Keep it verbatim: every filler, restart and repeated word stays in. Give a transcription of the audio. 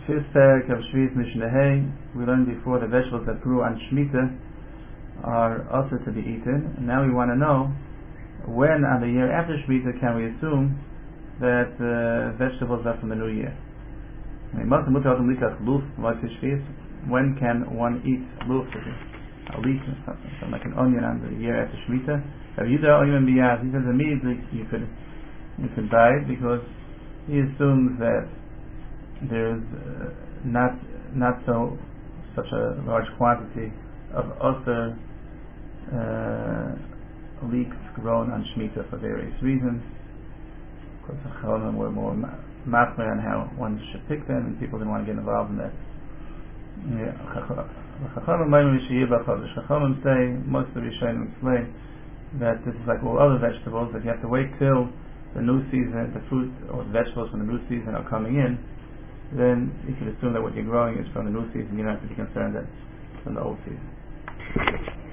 Fifth parak of Shvius Mishnah Hay, we learned before the vegetables that grew on Shemitah are also to be eaten. And now we want to know when on the year after Shemitah can we assume that uh, vegetables are from the new year. When can one eat luf, a leaf, something like an onion on the year after Shemitah? He says immediately you could you could buy it because he assumes that there's uh, not not so such a large quantity of other uh, leeks grown on Shemitah for various reasons. Of course, the Chachamim were more machmir on how one should pick them, and people didn't want to get involved in that. The Chachamim say, most of the Rishonim explain that this is like all other vegetables, that you have to wait till the new season, the fruit or the vegetables from the new season are coming in. Then you can assume that what you're growing is from the new season. You don't have to be concerned that it's from the old season.